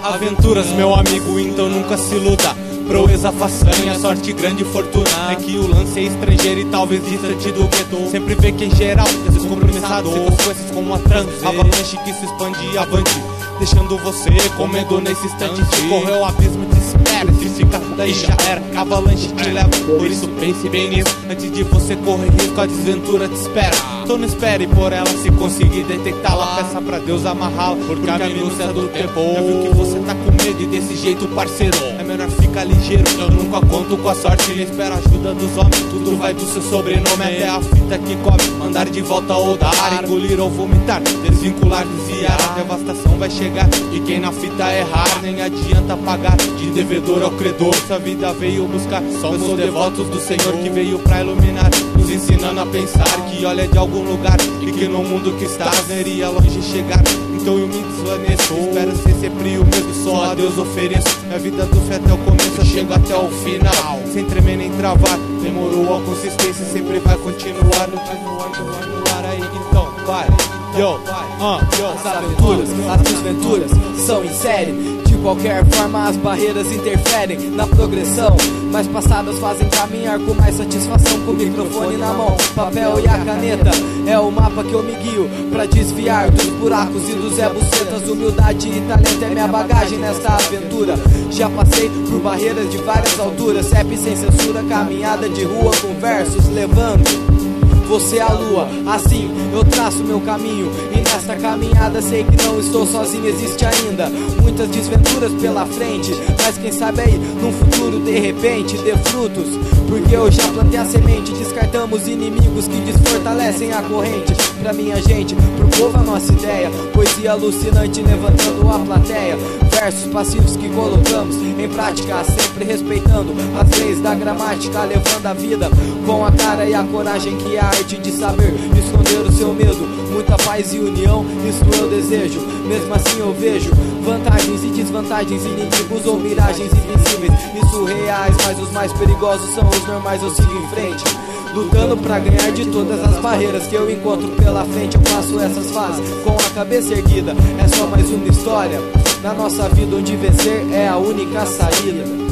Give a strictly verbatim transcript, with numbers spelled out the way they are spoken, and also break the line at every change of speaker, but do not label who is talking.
Aventuras, meu amigo, então nunca se iluda. Proeza, façanha, sorte, grande fortuna. É que o lance é estrangeiro e talvez distante do gueto. Sempre vê que em geral, descompromissado, sem consequências como a trans, avalanche que se expande avante, deixando você com medo nesse instante. Se correr o abismo, te espera. Se ficar daí já era, avalanche te leva. Por isso pense bem nisso, antes de você correr risco, a desventura te espera. Então não espere por ela, se conseguir detectá-la, peça pra Deus amarrá-la, porque a minúcia do tempo. Já viu que você tá com medo e desse jeito, parceiro, é melhor ficar ligeiro. Eu nunca conto com a sorte e espero a ajuda dos homens. Tudo vai do seu sobrenome até a fita que cobre. Mandar de volta ou dar, engolir ou vomitar, desvincular, desviar. A devastação vai chegar e quem na fita errar, nem adianta pagar de devedor ao credor. Sua vida veio buscar, somos devotos do Senhor que veio pra iluminar, nos ensinando a pensar que olha de algum lugar e que no mundo que estás não iria longe chegar. Então eu me desvaneço, espero ser sempre o mesmo, só a Deus ofereço. Minha vida do fé até o começo, eu chego até o final, sem tremer nem travar. Demorou a consistência, sempre vai continuar no ar, no ar aí, então vai. Yo, uh, yo,
as aventuras, as desventuras são em série. De qualquer forma as barreiras interferem na progressão, mas passadas fazem caminhar com mais satisfação. Com o microfone na mão, papel e a caneta é o mapa que eu me guio pra desviar dos buracos e dos Zé Bucetas. Humildade e talento é minha bagagem nesta aventura. Já passei por barreiras de várias alturas, rap sem censura, caminhada de rua com versos levando você à lua, assim eu traço meu caminho. E nesta caminhada sei que não estou sozinho, existe ainda muitas desventuras pela frente, mas quem sabe aí, num futuro de repente dê frutos, porque eu já plantei a semente. Descartamos inimigos que desfortalecem a corrente. Pra minha gente, pro povo a nossa ideia, poesia alucinante levantando a plateia. Versos passivos que colocamos em prática, sempre respeitando as leis da gramática, levando a vida com a cara e a coragem que é a arte de saber esconder o seu medo. Muita paz e união, isto eu desejo. Mesmo assim eu vejo vantagens e desvantagens, inimigos ou miragens invisíveis, isso reais, mas os mais perigosos são os normais. Eu sigo em frente, lutando pra ganhar de todas as barreiras que eu encontro pela frente. Eu faço essas fases com a cabeça erguida, é só mais uma história na nossa vida onde vencer é a única saída.